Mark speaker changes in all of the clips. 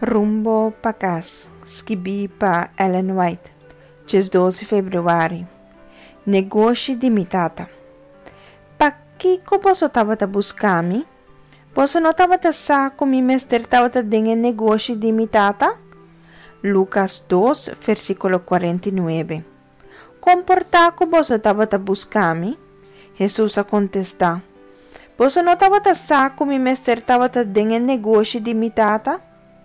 Speaker 1: Rumbo pa casa, escrevi para Ellen White, dia 12 de fevereiro. Negócio de mitata. Pa que você estava buscando? Você não estava saco mi mestre estava dentro negócio de mitata? Lucas 2, versículo 49. Comportar que você estava buscando? Jesus contestou. Você não estava saco mi mestre estava dentro negócio de mitata?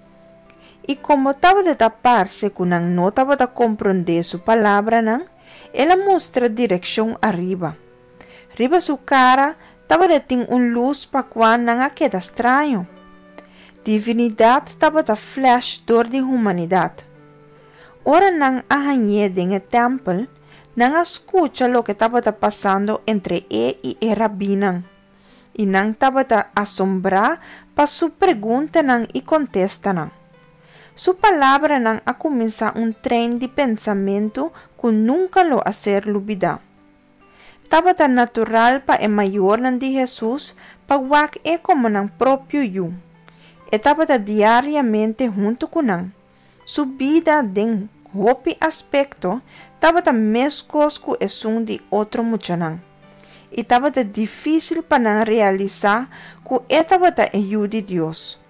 Speaker 1: E como estava de tapar-se que não estava a compreender sua palavra, ela mostra direção arriba. Riba sua cara estava de ter luz para quando não queda estranho. Divinidade estava a flash dor de humanidade. Ora não arranhei dentro do templo, não escuta o que estava passando entre e rabino. E não estava a assombrar para sua pergunta e contesta. Sua palavra não a começar trem de pensamento que nunca lo a ser olvidado. Estava tan natural para o maior de Jesus para o como não próprio eu. Estava diariamente junto com não. Sua vida den hopi aspecto estava tan mescos com o som de outro muchanan. E estava difícil para não realizar que estava a ajuda de Deus.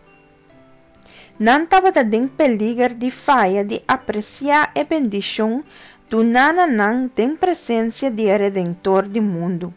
Speaker 1: Não estava em peligro de falha de apreciar a bendição do nananã em presença de Redentor do mundo.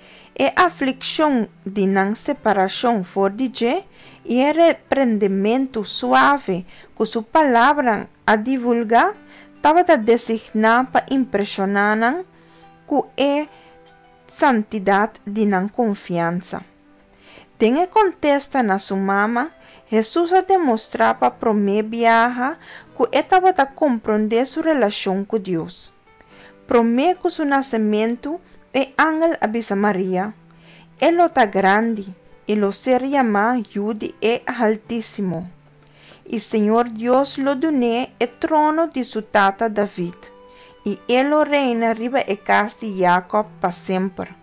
Speaker 1: A aflição de não separação for de Jé e o repreendimento suave que sua palavra a divulgar estava designado para impressionar com a santidade de não confiança. Tem a contesta na sua mama, Jesus a demonstrava para o viaja que estava a compreender sua relação com Deus. Promê que seu nascimento é ángel avisa Maria. Ele está grande e lo ser chamado Jude é altíssimo. E Senhor Deus lo doné o trono de sua tata David. E ele reina riba a casa de Jacob para sempre.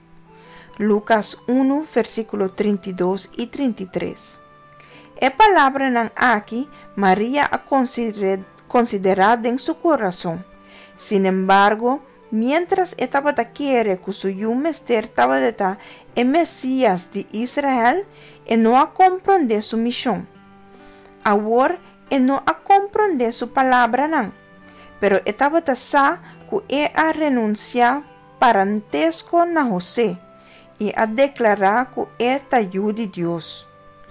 Speaker 1: Lucas 1, versículo 32 e 33. A palavra não aqui, Maria a considerada em seu coração. Sin embargo, mientras estava a querer que seu mestre estava a estar o Messias de Israel, e não a compreender sua missão. Agora, e não a compreender sua palavra não. Pero estava a sa que a renunciar parentesco na José e a declarar que é taio de Deus.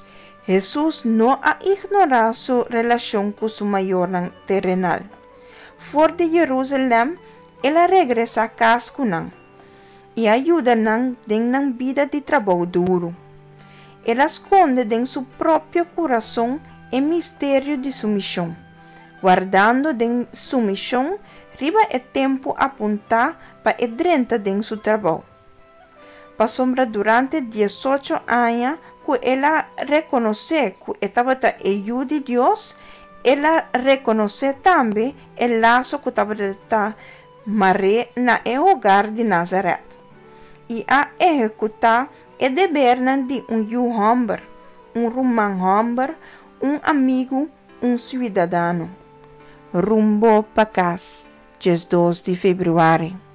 Speaker 1: Jesus não a ignorar sua relação com seu maior terrenal. Fora de Jerusalém, ela regressa a casa com não e ajuda não na vida de trabalho duro. Ela esconde em seu próprio coração o mistério de sua missão, guardando em sua missão riba é tempo apontar para a drenta de seu trabalho. Passou durante 18 anos que ela reconhece que estava a ajuda de Deus, ela reconhece também o laço que estava a Maria na hogar de Nazaré e a executar o dever de homem, romano homem, amigo, cidadão. Rumbo para casa, dia 12 de fevereiro.